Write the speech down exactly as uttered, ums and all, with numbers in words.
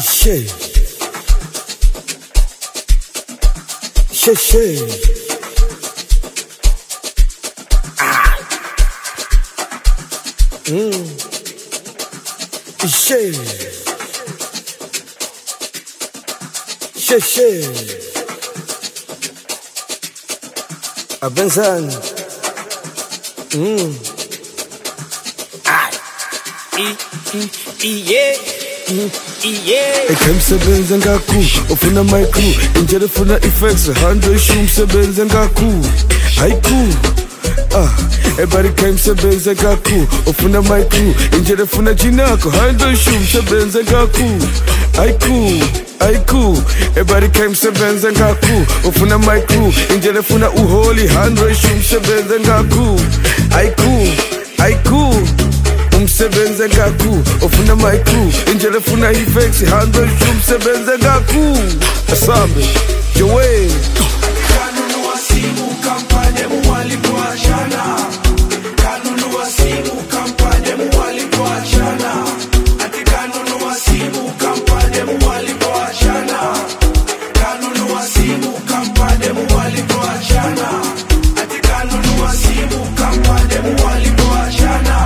Shit. Shit, shit. Ah. Mm. Shit. Shit, shit. Avanzando. Mm. Ah. E, e, e, yeah. Ekhemsebenza ngaku ufuna my crew injele funa effects hundred shum sebenza ngaku haiku ah everybody came sebenza ngaku ufuna my crew injele funa jinako hundred shum sebenza ngaku haiku haiku everybody came sebenza ngaku ufuna my crew injele funa uholi hundred shum sebenza ngaku haiku haiku umsebenze ngaku ofuna my crew injele funa effects hundred umsebenze ngaku asambe jowe kanunu wasimu kampanye mwali kwa jana kanunu wasimu kampanye mwali kwa jana ati kanunu wasimu kampanye mwali kwa jana kanunu wasimu kampanye mwali kwa jana ati kanunu wasimu kampanye mwali kwa jana